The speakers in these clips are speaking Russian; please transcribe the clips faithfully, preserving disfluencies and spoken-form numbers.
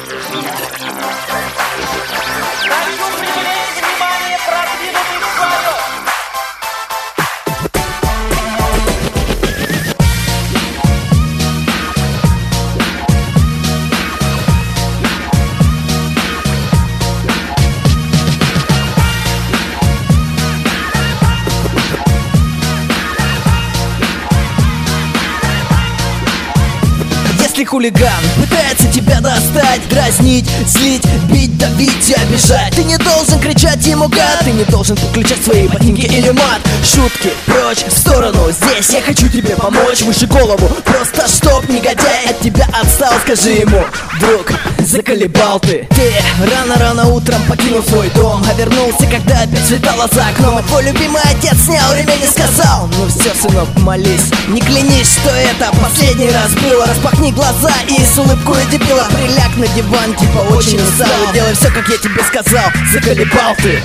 Хочу привлечь внимание продвинутых слоев. Если хулиган пытается тебя достать, дразнить, злить, бить, давить и обижать, ты не должен кричать ему гад, ты не должен подключать свои ботинки или мат. Шутки прочь, в сторону, здесь я хочу тебе помочь. Выше голову, просто чтоб негодяй от тебя отстал. Скажи ему: друг, заколебал ты. Ты рано-рано утром покинул свой дом, а вернулся, когда опять светало за окном. И твой любимый отец снял ремень и сказал: ну все, сынок, молись, не клянись, что это последний раз было. Распахни глаза и с улыбкой дебила приляг на диван, типа очень устал, и делай все, как я тебе сказал. Заколебал ты.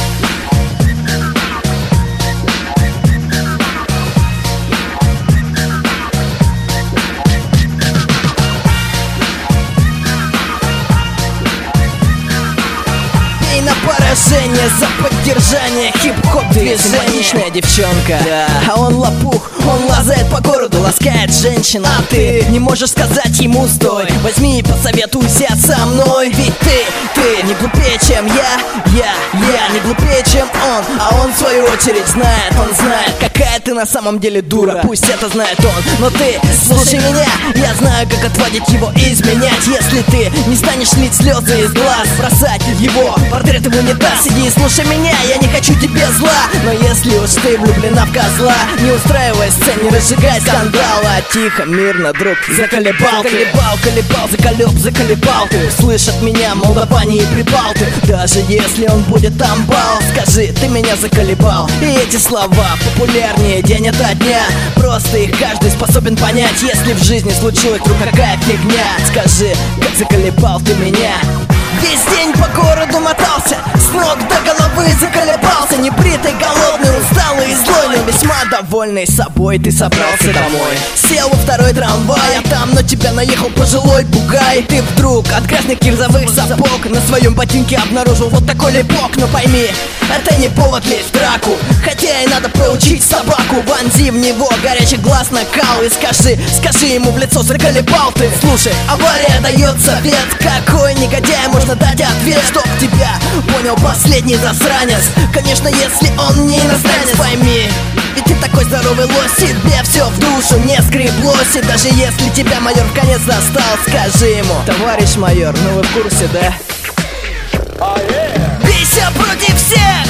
На поражение за поддержание хип-хоп движения. Симпатичная девчонка, да. А он лопух, он лазает по городу, ласкает женщин. А ты не можешь сказать ему: стой, возьми и посоветуйся со мной. Ведь ты, ты не глупее, чем я, я, я не глупее, чем он. А он в свою очередь знает, он знает, какая ты на самом деле дура. Пусть это знает он, но ты слушай меня. Я знаю, как отводить его и изменять. Если ты не станешь лить слезы из глаз, бросать его портрет ему не даст. Сиди и слушай меня, я не хочу тебе зла. Но если уж ты влюблена в козла, не устраивай сцен, не разжигай скандала. Тихо, мирно, друг, заколебал ты. Заколебал, колебал, заколеб, заколебал ты. Услышь от меня Молдаване и Прибалты. Даже если он будет амбал, скажи: ты меня заколебал. И эти слова популярнее день ото дня. Просто их каждый способен понять. Если в жизни случилась вдруг какая фигня, скажи: как заколебал ты меня. Весь день по городу мотался, с ног до головы заколебался. Небритый, голодный, усталый и злой, но весьма довольный собой ты собрался домой. Сел во второй трамвай, а там на тебя наехал пожилой бугай. Ты вдруг от грязных кирзовых сапог на своем ботинке обнаружил вот такой лепок. Но пойми, это не повод лезть в драку, хотя и надо проучить собаку. Вонзи в него горячий глаз накал и скажи, скажи ему в лицо: заколебал ты. Слушай, авария дает совет, какой негодяй можно дать ответ, чтоб тебя понял последний засранец. Конечно, если он не иностранец. Пойми, ведь ты такой здоровый лось, тебе все в душу не скреблось. И даже если тебя майор в конец достал, скажи ему: товарищ майор, ну вы в курсе, да? Oh, yeah. Бейся против всех!